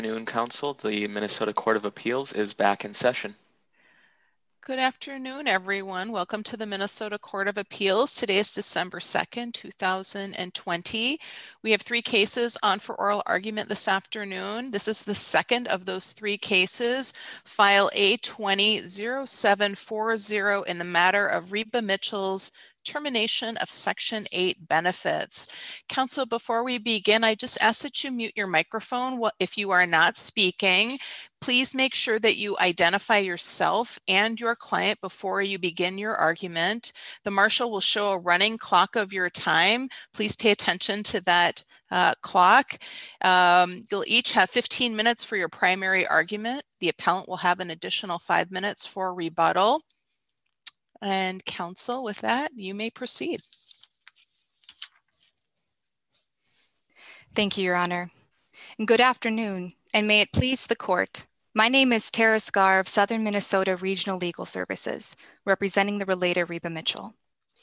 Afternoon, Council. The Minnesota Court of Appeals is back in session. Good afternoon, everyone. Welcome to the Minnesota Court of Appeals. Today is December 2nd, 2020. We have 3 cases on for oral argument this afternoon. This is the second of those 3 cases. File A20-0740 in the matter of Reba Mitchell's termination of Section 8 benefits. Council, before we begin, I just ask that you mute your microphone if you are not speaking. Please make sure that you identify yourself and your client before you begin your argument. The marshal will show a running clock of your time. Please pay attention to that clock. You'll each have 15 minutes for your primary argument. The appellant will have an additional 5 minutes for rebuttal. And counsel, with that, you may proceed. Thank you, Your Honor. And good afternoon, and may it please the court. My name is Tara Scar of Southern Minnesota Regional Legal Services, representing the relator Reba Mitchell.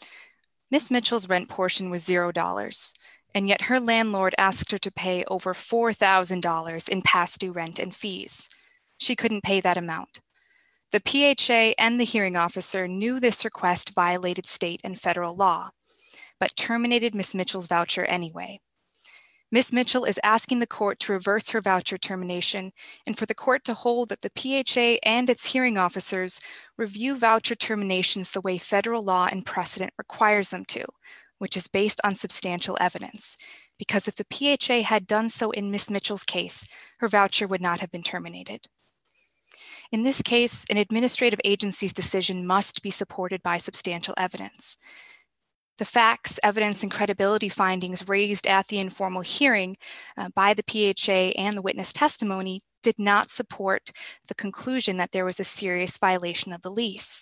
Ms. Mitchell's rent portion was $0, and yet her landlord asked her to pay over $4,000 in past due rent and fees. She couldn't pay that amount. The PHA and the hearing officer knew this request violated state and federal law, but terminated Ms. Mitchell's voucher anyway. Ms. Mitchell is asking the court to reverse her voucher termination and for the court to hold that the PHA and its hearing officers review voucher terminations the way federal law and precedent requires them to, which is based on substantial evidence. Because if the PHA had done so in Ms. Mitchell's case, her voucher would not have been terminated. In this case, an administrative agency's decision must be supported by substantial evidence. The facts, evidence, and credibility findings raised at the informal hearing by the PHA and the witness testimony did not support the conclusion that there was a serious violation of the lease.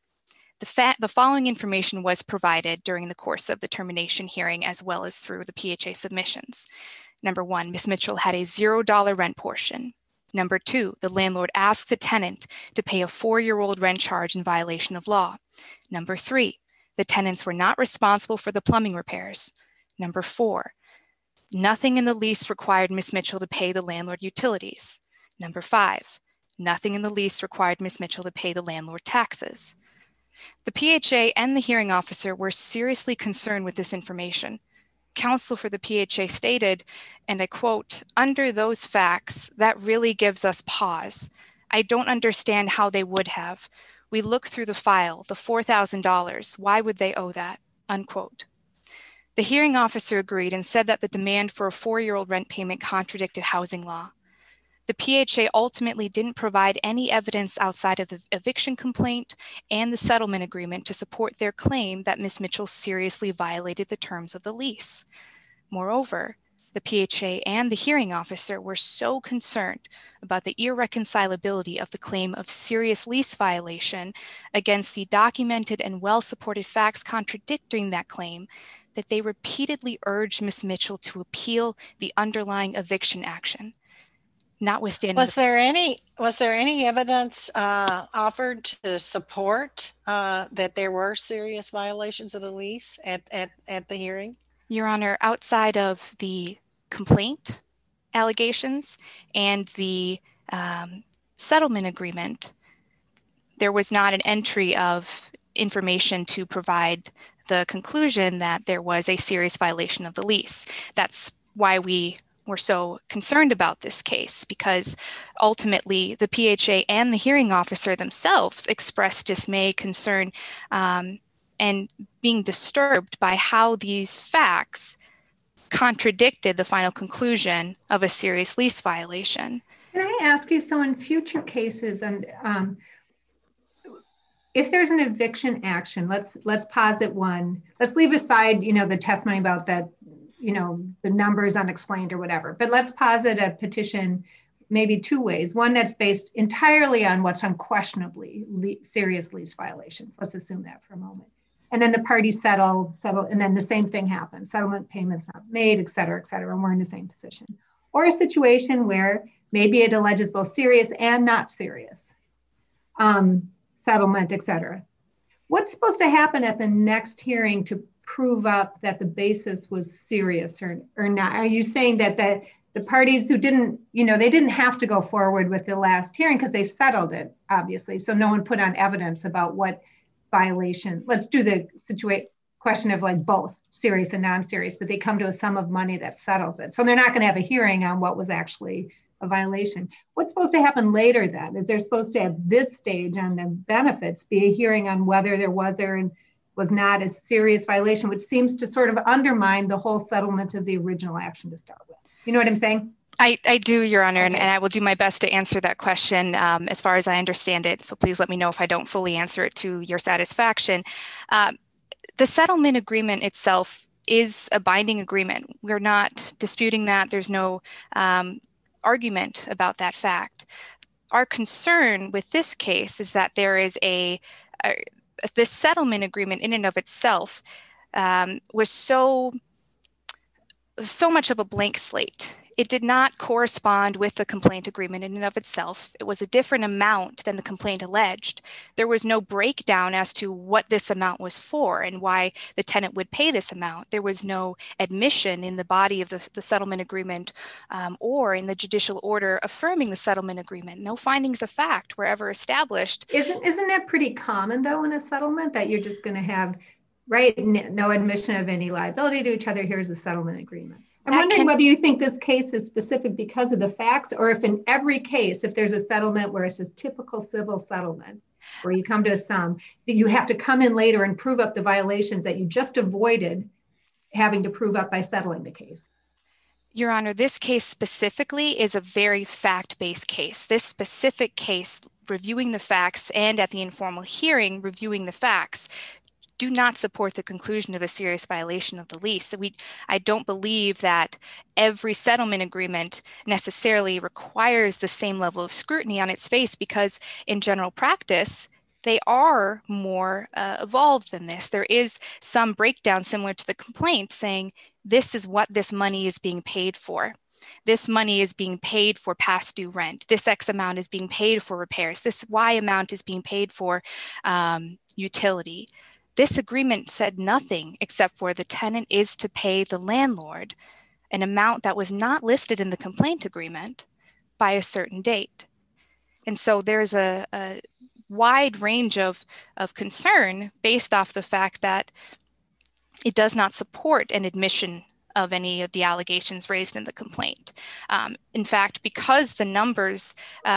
The following information was provided during the course of the termination hearing as well as through the PHA submissions. Number 1, Ms. Mitchell had a $0 rent portion. Number 2, the landlord asked the tenant to pay a 4-year-old rent charge in violation of law. Number 3, the tenants were not responsible for the plumbing repairs. Number 4, nothing in the lease required Ms. Mitchell to pay the landlord utilities. Number 5, nothing in the lease required Ms. Mitchell to pay the landlord taxes. The PHA and the hearing officer were seriously concerned with this information. Counsel for the PHA stated, and I quote, "Under those facts, that really gives us pause. I don't understand how they would have. We look through the file, the $4,000, why would they owe that?" Unquote. The hearing officer agreed and said that the demand for a 4-year-old rent payment contradicted housing law. The PHA ultimately didn't provide any evidence outside of the eviction complaint and the settlement agreement to support their claim that Ms. Mitchell seriously violated the terms of the lease. Moreover, the PHA and the hearing officer were so concerned about the irreconcilability of the claim of serious lease violation against the documented and well-supported facts contradicting that claim that they repeatedly urged Ms. Mitchell to appeal the underlying eviction action. Notwithstanding, was there any evidence offered to support that there were serious violations of the lease at the hearing? Your Honor, outside of the complaint allegations and the settlement agreement, there was not an entry of information to provide the conclusion that there was a serious violation of the lease. That's why we were so concerned about this case, because ultimately the PHA and the hearing officer themselves expressed dismay, concern, and being disturbed by how these facts contradicted the final conclusion of a serious lease violation. Can I ask you, so in future cases, and if there's an eviction action, let's posit one, let's leave aside, the testimony about that, the numbers unexplained or whatever, but let's posit a petition maybe 2 ways. One that's based entirely on what's unquestionably serious lease violations. Let's assume that for a moment. And then the parties settle, and then the same thing happens. Settlement payments not made, et cetera, and we're in the same position. Or a situation where maybe it alleges both serious and not serious settlement, et cetera. What's supposed to happen at the next hearing to prove up that the basis was serious or not? Are you saying that the parties who didn't, they didn't have to go forward with the last hearing because they settled it, obviously. So no one put on evidence about what violation. Let's do the question of like both serious and non-serious, but they come to a sum of money that settles it. So they're not going to have a hearing on what was actually a violation. What's supposed to happen later then? Is there supposed to, at this stage on the benefits, be a hearing on whether there was or was not a serious violation, which seems to sort of undermine the whole settlement of the original action to start with? You know what I'm saying? I do, Your Honor, Okay. and I will do my best to answer that question as far as I understand it. So please let me know if I don't fully answer it to your satisfaction. The settlement agreement itself is a binding agreement. We're not disputing that. There's no argument about that fact. Our concern with this case is that there is this settlement agreement in and of itself was so much of a blank slate. It did not correspond with the complaint agreement in and of itself. It was a different amount than the complaint alleged. There was no breakdown as to what this amount was for and why the tenant would pay this amount. There was no admission in the body of the settlement agreement or in the judicial order affirming the settlement agreement. No findings of fact were ever established. Isn't that pretty common though in a settlement, that you're just going to have, right, no admission of any liability to each other? Here's a settlement agreement. I'm wondering whether you think this case is specific because of the facts, or if in every case, if there's a settlement where it's a typical civil settlement, where you come to a sum, that you have to come in later and prove up the violations that you just avoided having to prove up by settling the case. Your Honor, this case specifically is a very fact-based case. This specific case, reviewing the facts and at the informal hearing, reviewing the facts, do not support the conclusion of a serious violation of the lease. I don't believe that every settlement agreement necessarily requires the same level of scrutiny on its face, because in general practice, they are more evolved than this. There is some breakdown similar to the complaint saying, this is what this money is being paid for. This money is being paid for past due rent. This X amount is being paid for repairs. This Y amount is being paid for utility. This agreement said nothing except for the tenant is to pay the landlord an amount that was not listed in the complaint agreement by a certain date. And so there's a wide range of concern based off the fact that it does not support an admission of any of the allegations raised in the complaint. In fact, because the numbers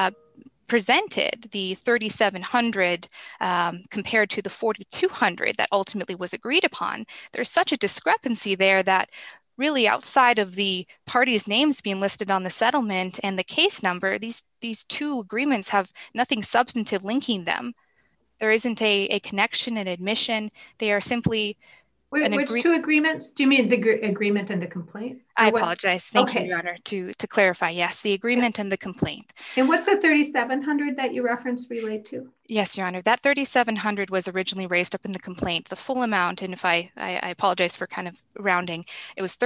presented, the 3,700 compared to the 4,200 that ultimately was agreed upon, there's such a discrepancy there that really, outside of the parties' names being listed on the settlement and the case number, these two agreements have nothing substantive linking them. There isn't a connection, an admission. They are simply Which two agreements? Do you mean the agreement and the complaint? I apologize. Thank you, Your Honor, to clarify. Yes, the agreement and the complaint. And what's the 3,700 that you referenced relate to? Yes, Your Honor, that 3,700 was originally raised up in the complaint. The full amount, and if I apologize for kind of rounding, it was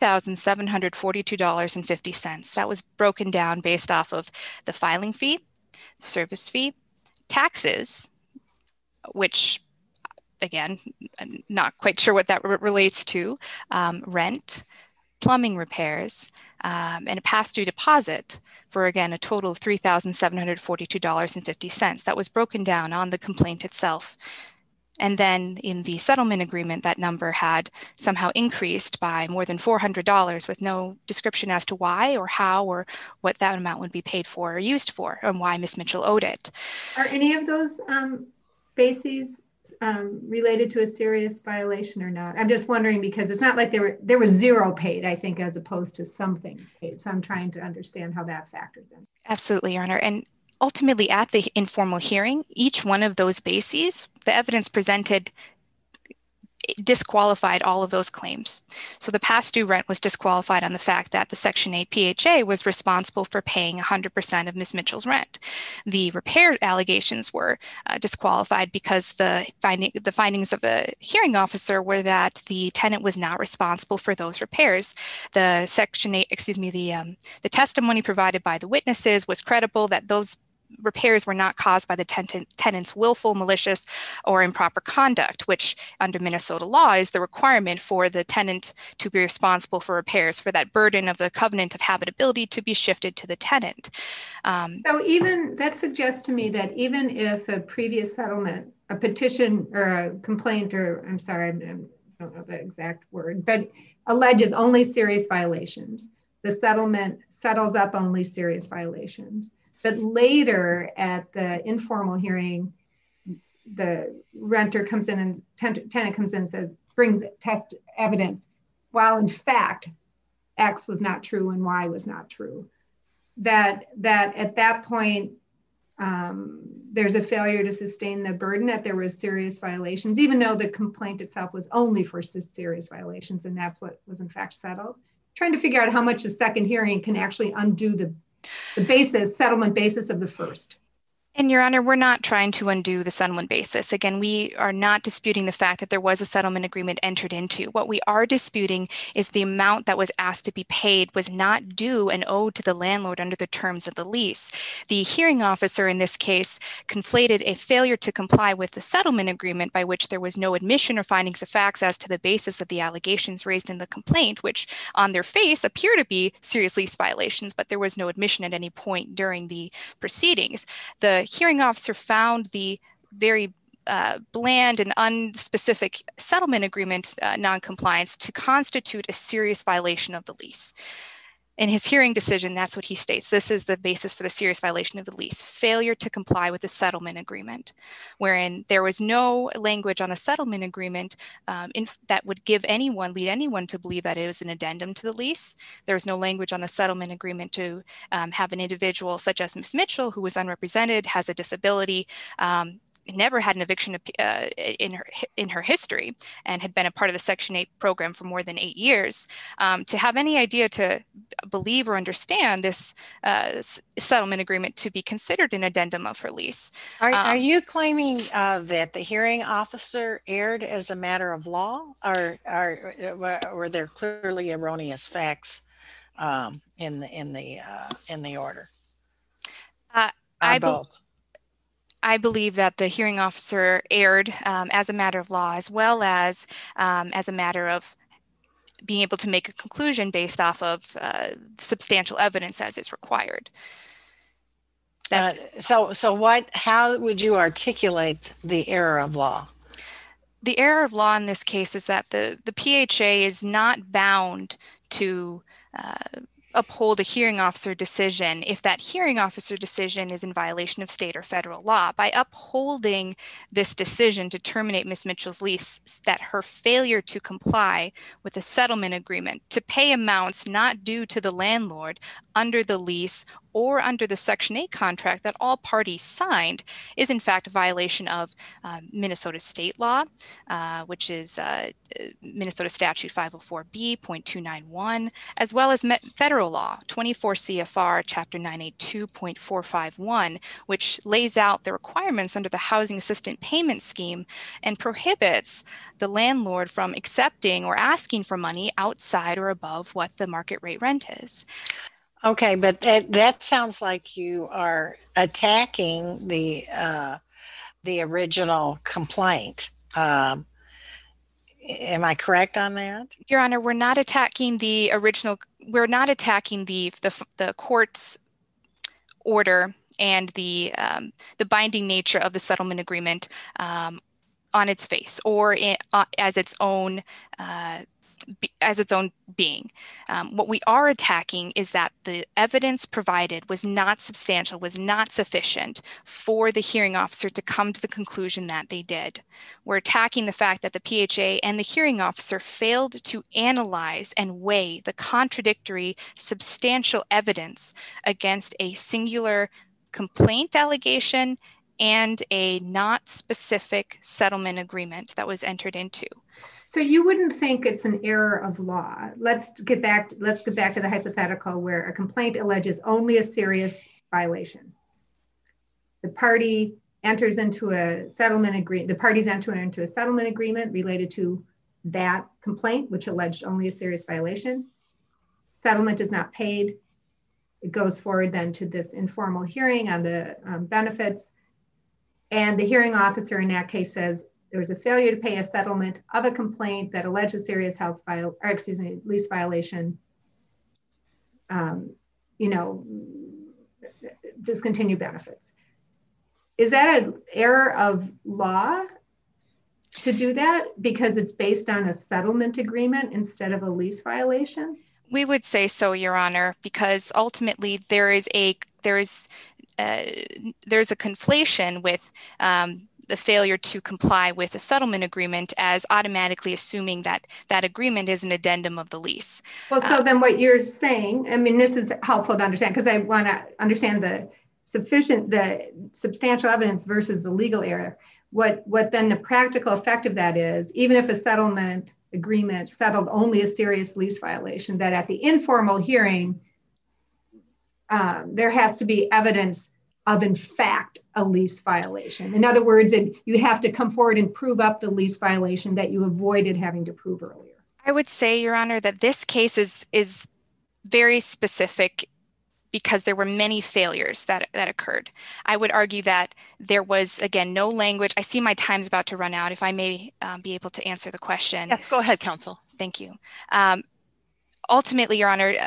$3,742.50. That was broken down based off of the filing fee, service fee, taxes, which, again, I'm not quite sure what that relates to, rent, plumbing repairs, and a past due deposit for, again, a total of $3,742.50. That was broken down on the complaint itself. And then in the settlement agreement, that number had somehow increased by more than $400 with no description as to why or how or what that amount would be paid for or used for, and why Ms. Mitchell owed it. Are any of those bases related to a serious violation or not? I'm just wondering, because it's not like there was zero paid, I think, as opposed to some things paid. So I'm trying to understand how that factors in. Absolutely, Your Honor. And ultimately, at the informal hearing, each one of those bases, the evidence presented disqualified all of those claims. So the past due rent was disqualified on the fact that the Section 8 PHA was responsible for paying 100% of Ms. Mitchell's rent. The repair allegations were disqualified because the findings of the hearing officer were that the tenant was not responsible for those repairs. The Section 8, the testimony provided by the witnesses was credible that those repairs were not caused by the tenant's willful, malicious, or improper conduct, which under Minnesota law is the requirement for the tenant to be responsible for repairs, for that burden of the covenant of habitability to be shifted to the tenant. So even that suggests to me that even if a previous settlement, a petition or a complaint, or I'm sorry, I don't know the exact word, but alleges only serious violations, the settlement settles up only serious violations. But later at the informal hearing, the renter comes in and tenant comes in and says, brings test evidence, while in fact, X was not true and Y was not true. That at that point, there's a failure to sustain the burden that there was serious violations, even though the complaint itself was only for serious violations, and that's what was in fact settled. Trying to figure out how much a second hearing can actually undo the settlement basis of the first. And Your Honor, we're not trying to undo the settlement basis. Again, we are not disputing the fact that there was a settlement agreement entered into. What we are disputing is the amount that was asked to be paid was not due and owed to the landlord under the terms of the lease. The hearing officer in this case conflated a failure to comply with the settlement agreement, by which there was no admission or findings of facts as to the basis of the allegations raised in the complaint, which on their face appear to be serious lease violations, but there was no admission at any point during the proceedings. The hearing officer found the very bland and unspecific settlement agreement noncompliance to constitute a serious violation of the lease. In his hearing decision, that's what he states. This is the basis for the serious violation of the lease: failure to comply with the settlement agreement, wherein there was no language on the settlement agreement that would lead anyone to believe that it was an addendum to the lease. There was no language on the settlement agreement to have an individual such as Ms. Mitchell, who was unrepresented, has a disability, never had an eviction in her history, and had been a part of the Section 8 program for more than 8 years, to have any idea to believe or understand this settlement agreement to be considered an addendum of her lease. Are you claiming that the hearing officer erred as a matter of law, or were there clearly erroneous facts in the order? Both. I believe that the hearing officer erred as a matter of law, as well as a matter of being able to make a conclusion based off of substantial evidence as is required. How would you articulate the error of law? The error of law in this case is that the PHA is not bound to uphold a hearing officer decision if that hearing officer decision is in violation of state or federal law. By upholding this decision to terminate Ms. Mitchell's lease, that her failure to comply with the settlement agreement to pay amounts not due to the landlord under the lease or under the Section 8 contract that all parties signed is in fact a violation of Minnesota state law, which is Minnesota Statute 504B.291, as well as federal law, 24 CFR Chapter 982.451, which lays out the requirements under the Housing Assistance Payment Scheme and prohibits the landlord from accepting or asking for money outside or above what the market rate rent is. Okay, but that sounds like you are attacking the original complaint. Am I correct on that? Your Honor, we're not attacking the original. We're not attacking the court's order and the binding nature of the settlement agreement on its face or as its own being. What we are attacking is that the evidence provided was not substantial, was not sufficient for the hearing officer to come to the conclusion that they did. We're attacking the fact that the PHA and the hearing officer failed to analyze and weigh the contradictory substantial evidence against a singular complaint allegation and a not specific settlement agreement that was entered into. So you wouldn't think it's an error of law. Let's get back to the hypothetical where a complaint alleges only a serious violation. The party enters into a settlement agreement. The parties enter into a settlement agreement related to that complaint, which alleged only a serious violation. Settlement is not paid. it goes forward then to this informal hearing on the benefits. And the hearing officer in that case says there was a failure to pay a settlement of a complaint that alleged a serious lease violation, discontinue benefits. Is that an error of law to do that because it's based on a settlement agreement instead of a lease violation? We would say so, Your Honor, because ultimately there is a conflation with the failure to comply with a settlement agreement as automatically assuming that that agreement is an addendum of the lease. Well, so then what you're saying, I mean, this is helpful to understand because I want to understand the substantial evidence versus the legal error. What then the practical effect of that is, even if a settlement agreement settled only a serious lease violation, that at the informal hearing, there has to be evidence of, in fact, a lease violation. In other words, you have to come forward and prove up the lease violation that you avoided having to prove earlier. I would say, Your Honor, that this case is very specific because there were many failures that occurred. I would argue that there was, again, no language. I see my time's about to run out. If I may be able to answer the question. Yes, go ahead, counsel. Thank you. Ultimately, Your Honor,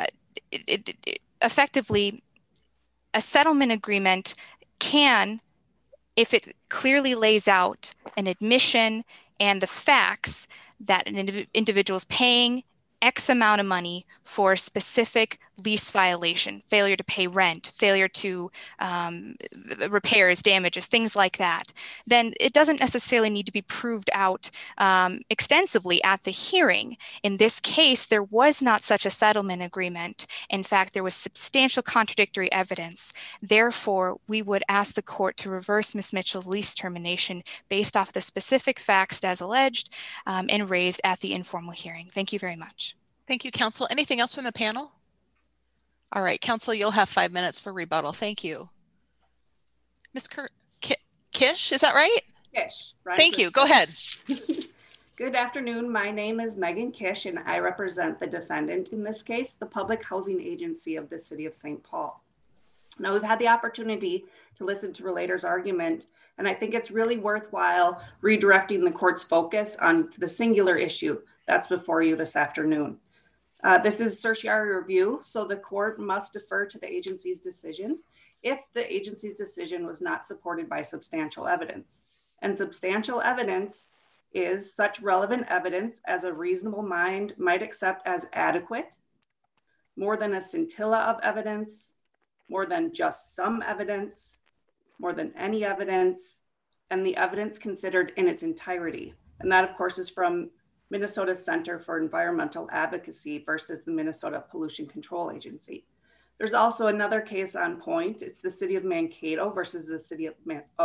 effectively, a settlement agreement can, if it clearly lays out an admission and the facts that an individual is paying X amount of money for a specific lease violation, failure to pay rent, failure to repairs, damages, things like that, then it doesn't necessarily need to be proved out extensively at the hearing. In this case, there was not such a settlement agreement. In fact, there was substantial contradictory evidence. Therefore, we would ask the court to reverse Ms. Mitchell's lease termination based off the specific facts as alleged and raised at the informal hearing. Thank you very much. Thank you, counsel. Anything else from the panel? All right, counsel, you'll have 5 minutes for rebuttal. Thank you. Ms. Kish, is that right? Kish. Thank you. Go ahead. Good afternoon. My name is Megan Kish, and I represent the defendant in this case, the Public Housing Agency of the City of St. Paul. Now, we've had the opportunity to listen to Relator's argument, and I think it's really worthwhile redirecting the court's focus on the singular issue that's before you this afternoon. This is certiorari review, so the court must defer to the agency's decision if the agency's decision was not supported by substantial evidence. And substantial evidence is such relevant evidence as a reasonable mind might accept as adequate, more than a scintilla of evidence, more than just some evidence, more than any evidence, and the evidence considered in its entirety. And that, of course, is from Minnesota Center for Environmental Advocacy versus the Minnesota Pollution Control Agency. There's also another case on point. It's the City of Mankato versus the City of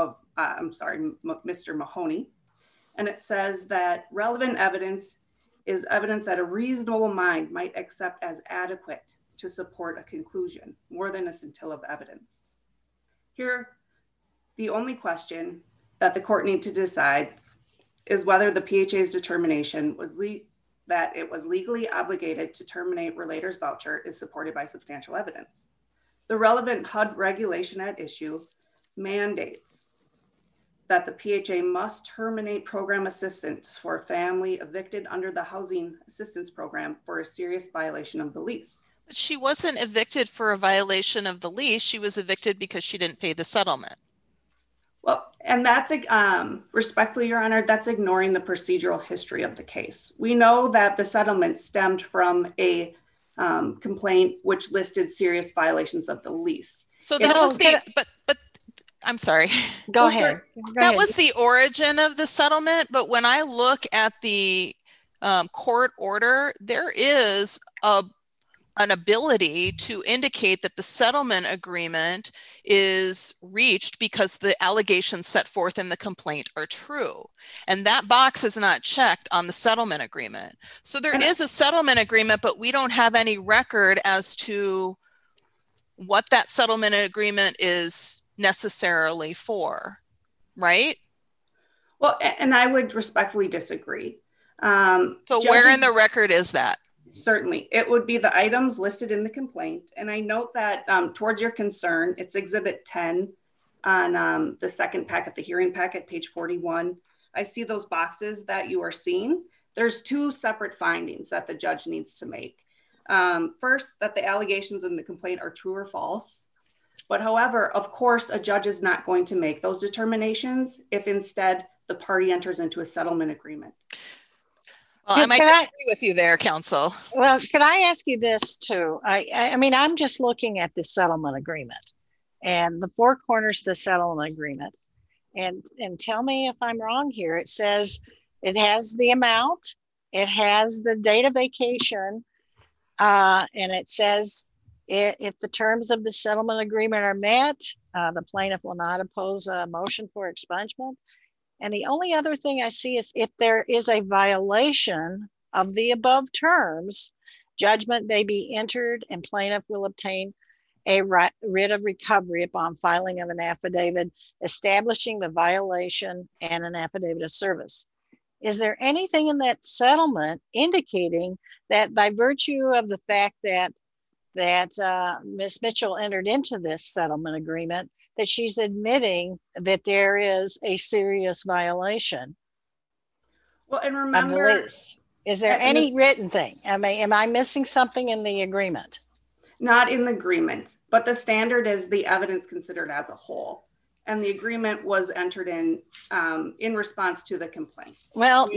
Mr. Mahoney. And it says that relevant evidence is evidence that a reasonable mind might accept as adequate to support a conclusion, more than a scintilla of evidence. Here, the only question that the court needs to decide is whether the PHA's determination was that it was legally obligated to terminate Relator's voucher is supported by substantial evidence. The relevant HUD regulation at issue mandates that the PHA must terminate program assistance for a family evicted under the Housing Assistance Program for a serious violation of the lease. But she wasn't evicted for a violation of the lease. She was evicted because she didn't pay the settlement. Well, and that's, respectfully, Your Honor, that's ignoring the procedural history of the case. We know that the settlement stemmed from a complaint which listed serious violations of the lease. So that was but I'm sorry. Go ahead. That was the origin of the settlement. But when I look at the court order, there is an ability to indicate that the settlement agreement is reached because the allegations set forth in the complaint are true. And that box is not checked on the settlement agreement. So there is a settlement agreement, but we don't have any record as to what that settlement agreement is necessarily for, right? Well, and I would respectfully disagree. So where in the record is that? Certainly. It would be the items listed in the complaint. And I note that towards your concern, it's Exhibit 10 on the second packet, the hearing packet, page 41. I see those boxes that you are seeing. There's two separate findings that the judge needs to make. First, that the allegations in the complaint are true or false. But however, of course, a judge is not going to make those determinations if instead the party enters into a settlement agreement. Well, I might disagree with you there, counsel. Well, could I ask you this too? I mean, I'm just looking at the settlement agreement and the four corners of the settlement agreement. And tell me if I'm wrong here. It says it has the amount, it has the date of vacation, and it says if the terms of the settlement agreement are met, the plaintiff will not oppose a motion for expungement. And the only other thing I see is if there is a violation of the above terms, judgment may be entered and plaintiff will obtain a writ of recovery upon filing of an affidavit establishing the violation and an affidavit of service. Is there anything in that settlement indicating that by virtue of the fact that Ms. Mitchell entered into this settlement agreement, that she's admitting that there is a serious violation? Well, and remember, of the lease? Is there any written thing? Am I missing something in the agreement? Not in the agreement, but the standard is the evidence considered as a whole. And the agreement was entered in response to the complaint. Well,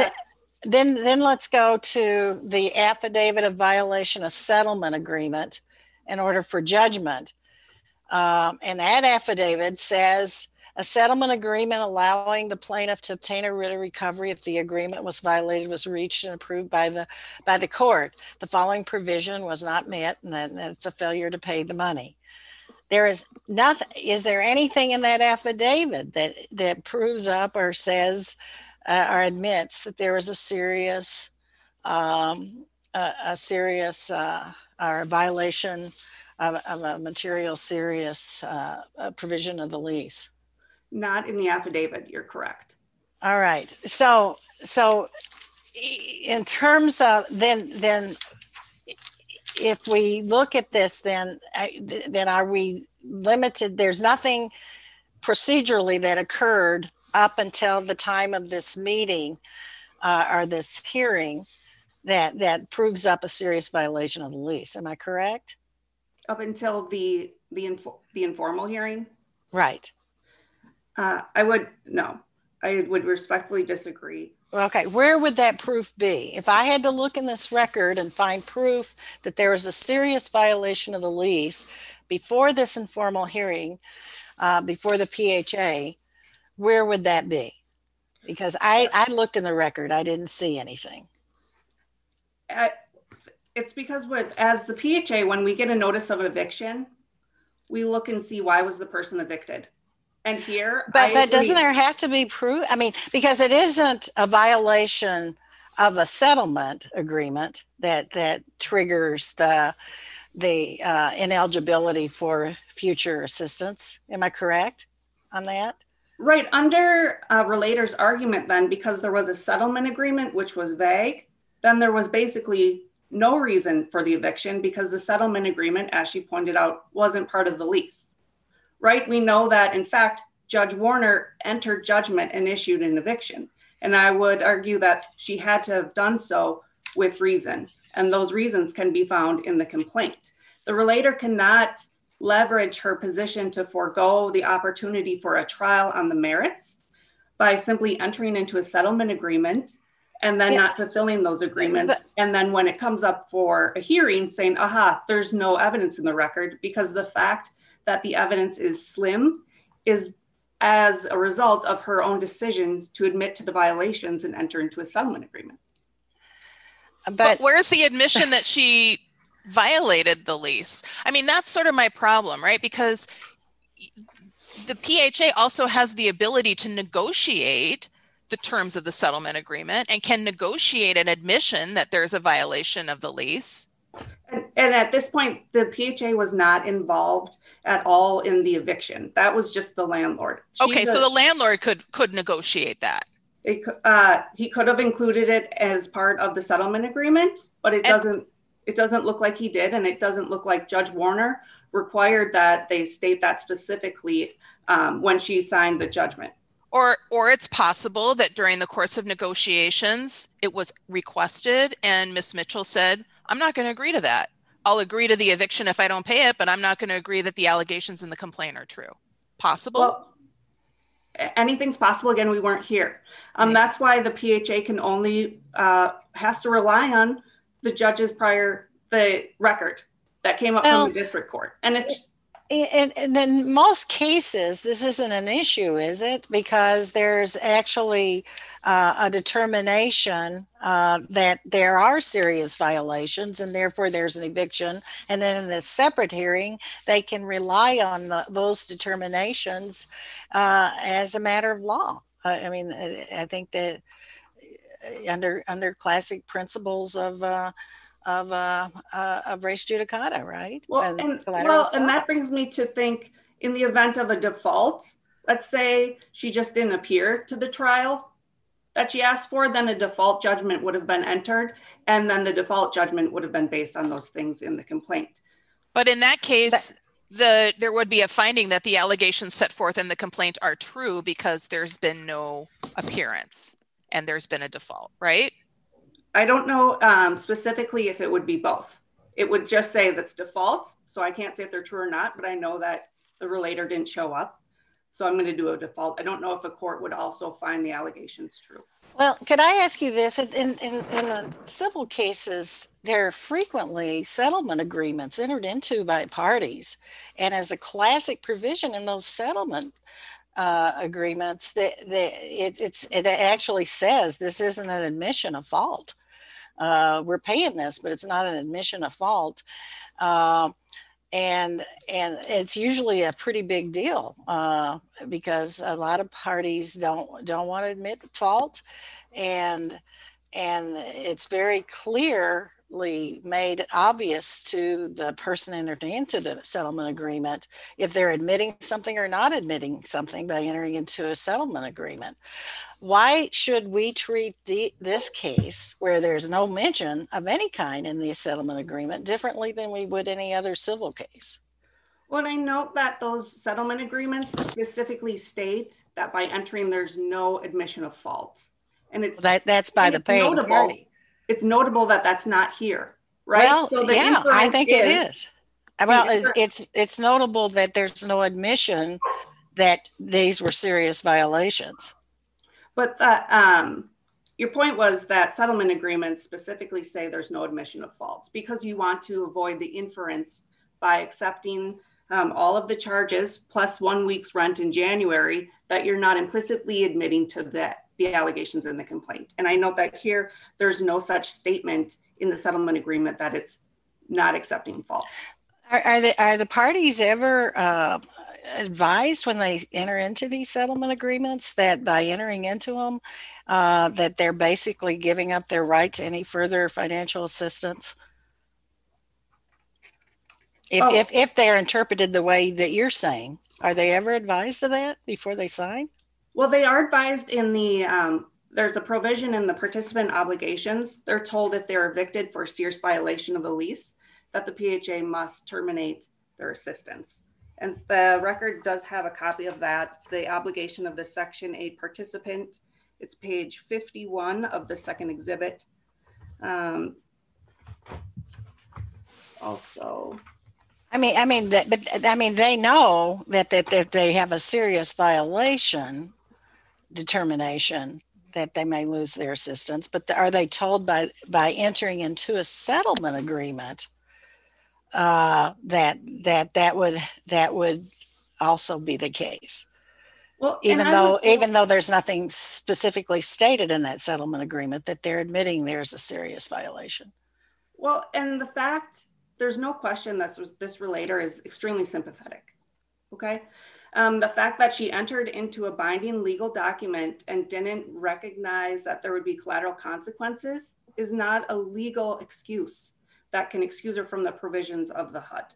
then let's go to the affidavit of violation of settlement agreement in order for judgment. And that affidavit says a settlement agreement allowing the plaintiff to obtain a writ of recovery if the agreement was violated was reached and approved by the court. The following provision was not met, and that's a failure to pay the money. There is nothing. Is there anything in that affidavit that proves up or says or admits that there is a serious or violation of a material serious provision of the lease? Not in the affidavit, you're correct. All right. So in terms of then if we look at this, then are we limited? There's nothing procedurally that occurred up until the time of this meeting or this hearing that proves up a serious violation of the lease. Am I correct? Up until the informal hearing? Right. I would respectfully disagree. Okay, where would that proof be? If I had to look in this record and find proof that there was a serious violation of the lease before this informal hearing, before the PHA, where would that be? Because I looked in the record, I didn't see anything. It's because as the PHA, when we get a notice of eviction, we look and see why was the person evicted. And here, but doesn't there have to be proof? I mean, because it isn't a violation of a settlement agreement that triggers the ineligibility for future assistance. Am I correct on that? Right. Under Relator's argument, then, because there was a settlement agreement which was vague, then there was basically no reason for the eviction because the settlement agreement, as she pointed out, wasn't part of the lease. Right? We know that, in fact, Judge Warner entered judgment and issued an eviction. And I would argue that she had to have done so with reason. And those reasons can be found in the complaint. The relator cannot leverage her position to forego the opportunity for a trial on the merits by simply entering into a settlement agreement and then not fulfilling those agreements. And then when it comes up for a hearing saying, there's no evidence in the record, because the fact that the evidence is slim is as a result of her own decision to admit to the violations and enter into a settlement agreement. But where's the admission that she violated the lease? I mean, that's sort of my problem, right? Because the PHA also has the ability to negotiate the terms of the settlement agreement and can negotiate an admission that there's a violation of the lease. And at this point, the PHA was not involved at all in the eviction. That was just the landlord. So the landlord could negotiate that. He could have included it as part of the settlement agreement, but it doesn't look like he did. And it doesn't look like Judge Warner required that they state that specifically when she signed the judgment. Or it's possible that during the course of negotiations, it was requested and Ms. Mitchell said, I'm not going to agree to that. I'll agree to the eviction if I don't pay it, but I'm not going to agree that the allegations in the complaint are true. Possible? Well, anything's possible. Again, we weren't here. Right. That's why the PHA can only has to rely on the judge's the record that came up from the district court. And in most cases, this isn't an issue, is it? Because there's actually a determination that there are serious violations and therefore there's an eviction. And then in this separate hearing, they can rely on those determinations as a matter of law. I mean, I think that under classic principles of res judicata, right? Well, and that brings me to think, in the event of a default, let's say she just didn't appear to the trial that she asked for, then a default judgment would have been entered, and then the default judgment would have been based on those things in the complaint. But in that case, there would be a finding that the allegations set forth in the complaint are true because there's been no appearance and there's been a default, right? I don't know specifically if it would be both. It would just say that's default. So I can't say if they're true or not, but I know that the relator didn't show up. So I'm going to do a default. I don't know if a court would also find the allegations true. Well, could I ask you this? In civil cases, there are frequently settlement agreements entered into by parties. And as a classic provision in those settlement agreements, it actually says this isn't an admission of fault. We're paying this, but it's not an admission of fault. And it's usually a pretty big deal because a lot of parties don't want to admit fault, and it's very clearly made obvious to the person entered into the settlement agreement if they're admitting something or not admitting something by entering into a settlement agreement. Why should we treat this case where there's no mention of any kind in the settlement agreement differently than we would any other civil case? Well, I note that those settlement agreements specifically state that by entering, there's no admission of fault. And that's by the paying party. It's notable that that's not here, right? Well, so I think it is. Well, it's notable that there's no admission that these were serious violations. But your point was that settlement agreements specifically say there's no admission of fault because you want to avoid the inference by accepting all of the charges plus 1 week's rent in January that you're not implicitly admitting to the allegations in the complaint. And I note that here, there's no such statement in the settlement agreement that it's not accepting fault. Are the parties ever advised when they enter into these settlement agreements that by entering into them, that they're basically giving up their right to any further financial assistance? If they're interpreted the way that you're saying, are they ever advised of that before they sign? Well, they are advised in the, there's a provision in the participant obligations. They're told if they're evicted for a serious violation of the lease, that the PHA must terminate their assistance. And the record does have a copy of that. It's the obligation of the Section 8 participant. It's page 51 of the second exhibit. Also, they know that they have a serious violation determination that they may lose their assistance, but are they told by entering into a settlement agreement that would also be the case? Well, even though there's nothing specifically stated in that settlement agreement that they're admitting there's a serious violation. Well, and the fact, there's no question that this relator is extremely sympathetic. Okay. The fact that she entered into a binding legal document and didn't recognize that there would be collateral consequences is not a legal excuse that can excuse her from the provisions of the HUD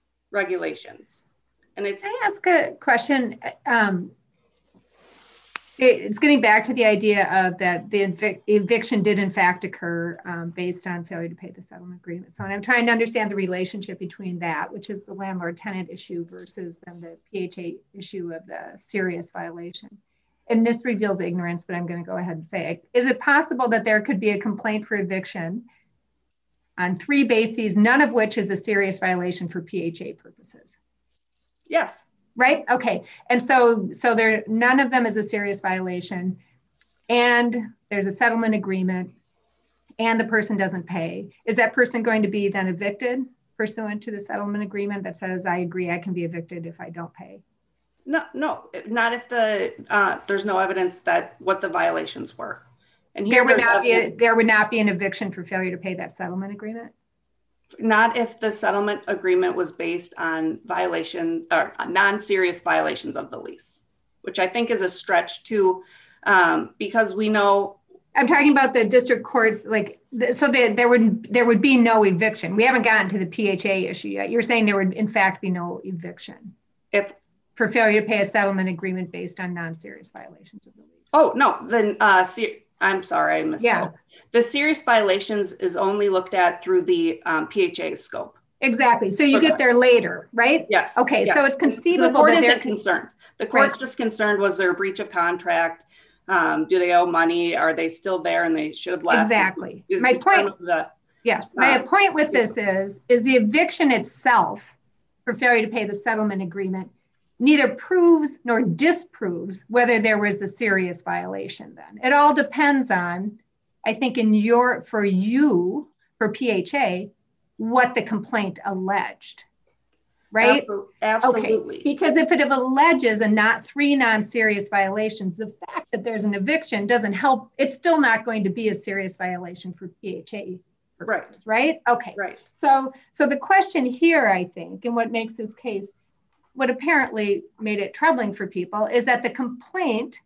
regulations. And it's. Can I ask a question? It's getting back to the idea of that the eviction did in fact occur based on failure to pay the settlement agreement. So I'm trying to understand the relationship between that, which is the landlord-tenant issue, versus then the PHA issue of the serious violation. And this reveals ignorance, but I'm going to go ahead and say it. Is it possible that there could be a complaint for eviction on 3 bases, none of which is a serious violation for PHA purposes? Yes. Right? Okay. And so there, none of them is a serious violation, and there's a settlement agreement, and the person doesn't pay. Is that person going to be then evicted pursuant to the settlement agreement that says, I agree, I can be evicted if I don't pay? No, not if there's no evidence that what the violations were. And here there would not be an eviction for failure to pay that settlement agreement? Not if the settlement agreement was based on violation or non-serious violations of the lease, which I think is a stretch too, because we know. I'm talking about the district courts, like, so there would be no eviction. We haven't gotten to the PHA issue yet. You're saying there would in fact be no eviction for failure to pay a settlement agreement based on non-serious violations of the lease. Oh no, then I'm sorry, I misspoke. Yeah. The serious violations is only looked at through the PHA scope. Exactly. So you get there later, right? Yes. Okay. Yes. So it's conceivable the court that isn't concerned. The court's just concerned, was there a breach of contract? Do they owe money? Are they still there and they should have left? Exactly. My point with this is the eviction itself for failure to pay the settlement agreement neither proves nor disproves whether there was a serious violation then. It all depends on, I think, for PHA, what the complaint alleged, right? Absolutely. Okay. Because if it alleges three non-serious violations, the fact that there's an eviction doesn't help. It's still not going to be a serious violation for PHA purposes, right? Okay. Right. So the question here, I think, and what makes this case, what apparently made it troubling for people, is that the complaint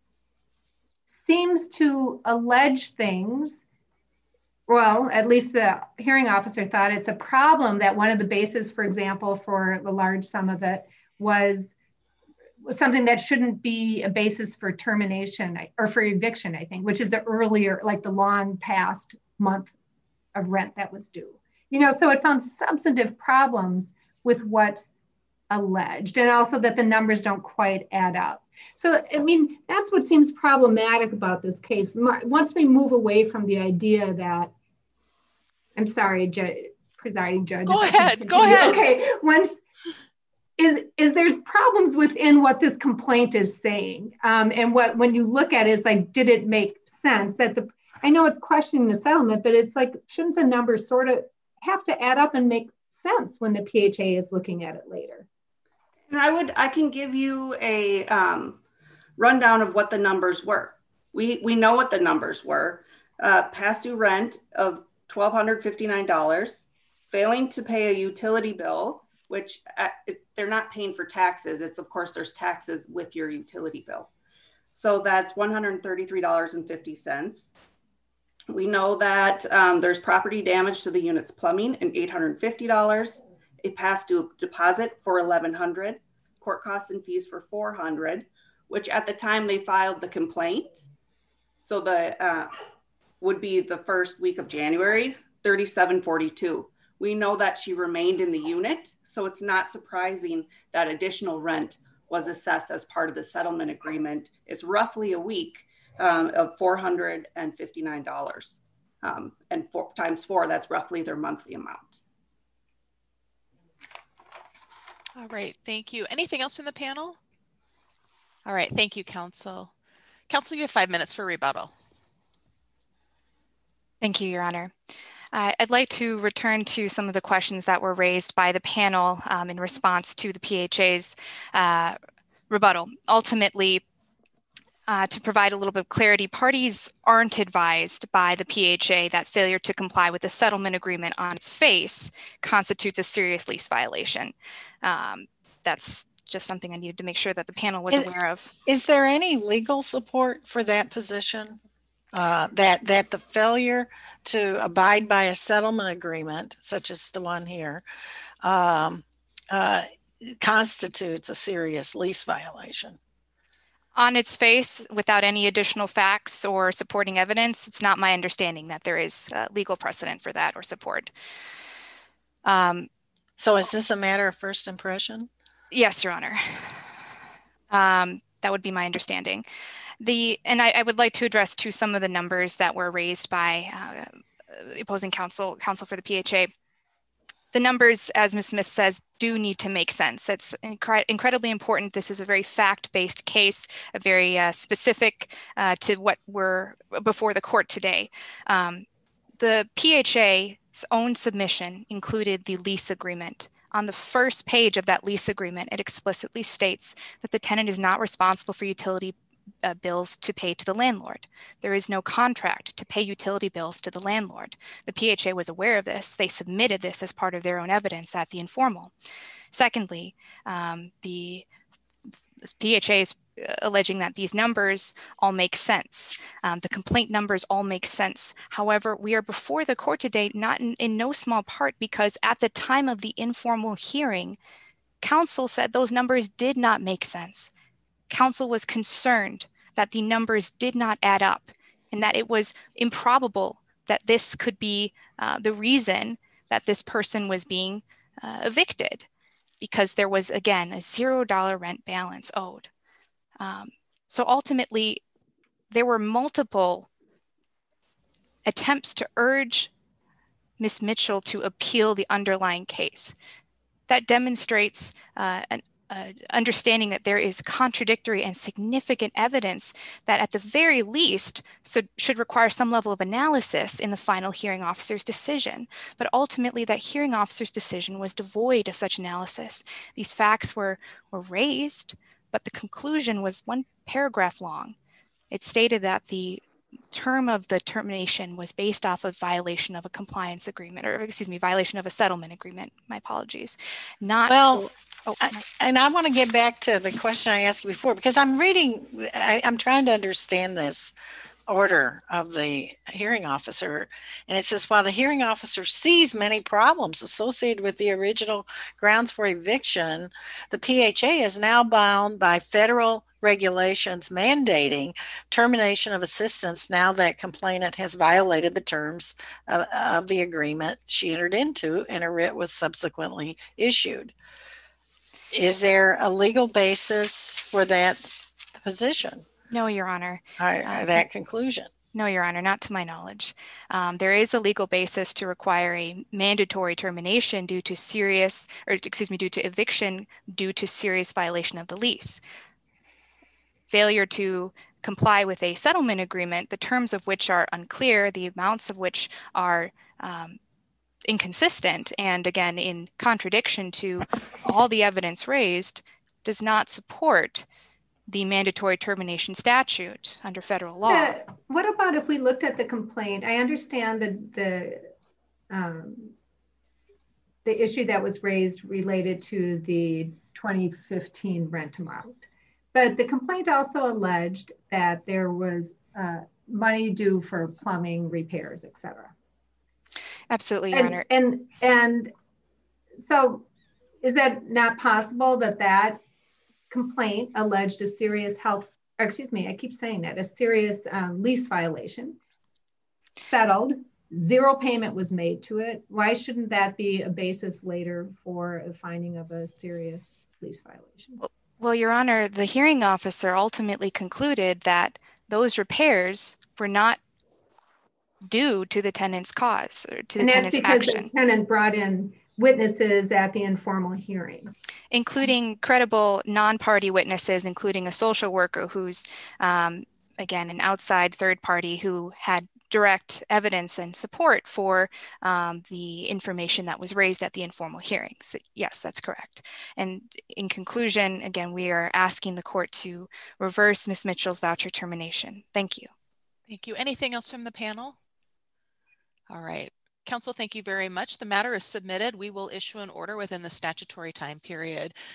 seems to allege things. Well, at least the hearing officer thought it's a problem that one of the bases, for example, for the large sum of it was something that shouldn't be a basis for termination or for eviction, I think, which is the earlier, like the long past month of rent that was due. So it found substantive problems with what's alleged, and also that the numbers don't quite add up. So, I mean, that's what seems problematic about this case. Once we move away from the idea that, I'm sorry, presiding judge. Go ahead. Okay, there's problems within what this complaint is saying. And when you look at it, it's like, did it make sense? I know it's questioning the settlement, but it's like, shouldn't the numbers sort of have to add up and make sense when the PHA is looking at it later? And I can give you a rundown of what the numbers were. We know what the numbers were. Past due rent of $1,259, failing to pay a utility bill, which they're not paying for taxes. It's, of course, there's taxes with your utility bill. So that's $133.50. We know that there's property damage to the unit's plumbing and $850. A past due deposit for $1,100, court costs and fees for $400, which at the time they filed the complaint, so the would be the first week of January, $37.42. We know that she remained in the unit, so it's not surprising that additional rent was assessed as part of the settlement agreement. It's roughly a week of $459, and times 4, that's roughly their monthly amount. All right, thank you. Anything else from the panel? All right, thank you, counsel. Counsel, you have 5 minutes for rebuttal. Thank you, Your Honor. I'd like to return to some of the questions that were raised by the panel in response to the PHA's rebuttal. Ultimately, to provide a little bit of clarity, parties aren't advised by the PHA that failure to comply with the settlement agreement on its face constitutes a serious lease violation. That's just something I needed to make sure that the panel was aware of. Is there any legal support for that position? That the failure to abide by a settlement agreement, such as the one here, constitutes a serious lease violation? On its face, without any additional facts or supporting evidence, it's not my understanding that there is legal precedent for that or support. So is this a matter of first impression? Yes, Your Honor. That would be my understanding. I would like to address some of the numbers that were raised by opposing counsel for the PHA. The numbers, as Ms. Smith says, do need to make sense. It's incredibly important. This is a very fact-based case, a very specific to what we're before the court today. The PHA's own submission included the lease agreement. On the first page of that lease agreement, it explicitly states that the tenant is not responsible for utility bills to pay to the landlord. There is no contract to pay utility bills to the landlord. The PHA was aware of this. They submitted this as part of their own evidence at the informal. Secondly, the PHA is alleging that these numbers all make sense. The complaint numbers all make sense. However, we are before the court today, not in no small part because at the time of the informal hearing, counsel said those numbers did not make sense. Counsel was concerned that the numbers did not add up and that it was improbable that this could be the reason that this person was being evicted because there was, again, a $0 rent balance owed. So ultimately, there were multiple attempts to urge Ms. Mitchell to appeal the underlying case. That demonstrates an understanding that there is contradictory and significant evidence that at the very least should require some level of analysis in the final hearing officer's decision. But ultimately that hearing officer's decision was devoid of such analysis. These facts were raised, but the conclusion was one paragraph long. It stated that the term of the termination was based off of violation of a compliance agreement, or excuse me, violation of a settlement agreement. My apologies. And I want to get back to the question I asked you before, because I'm trying to understand this order of the hearing officer. And it says, while the hearing officer sees many problems associated with the original grounds for eviction, the PHA is now bound by federal regulations mandating termination of assistance now that complainant has violated the terms of the agreement she entered into and a writ was subsequently issued. Is there a legal basis for that position? No, Your Honor. That conclusion? No, Your Honor, not to my knowledge. There is a legal basis to require a mandatory termination due to eviction due to serious violation of the lease. Failure to comply with a settlement agreement, the terms of which are unclear, the amounts of which are inconsistent, and again, in contradiction to all the evidence raised, does not support the mandatory termination statute under federal law. Yeah. What about if we looked at the complaint? I understand the issue that was raised related to the 2015 rent amount, but the complaint also alleged that there was money due for plumbing repairs, etc. Absolutely, Your Honor. And so is that not possible that complaint alleged a serious a serious lease violation, settled, zero payment was made to it? Why shouldn't that be a basis later for a finding of a serious lease violation? Well, Your Honor, the hearing officer ultimately concluded that those repairs were not due to the tenant's cause or to the tenant's action. And that's because the tenant brought in witnesses at the informal hearing, including credible non-party witnesses, including a social worker who's, again, an outside third party who had direct evidence and support for the information that was raised at the informal hearing. So, yes, that's correct. And in conclusion, again, we are asking the court to reverse Ms. Mitchell's voucher termination. Thank you. Thank you. Anything else from the panel? All right. Counsel, thank you very much. The matter is submitted. We will issue an order within the statutory time period.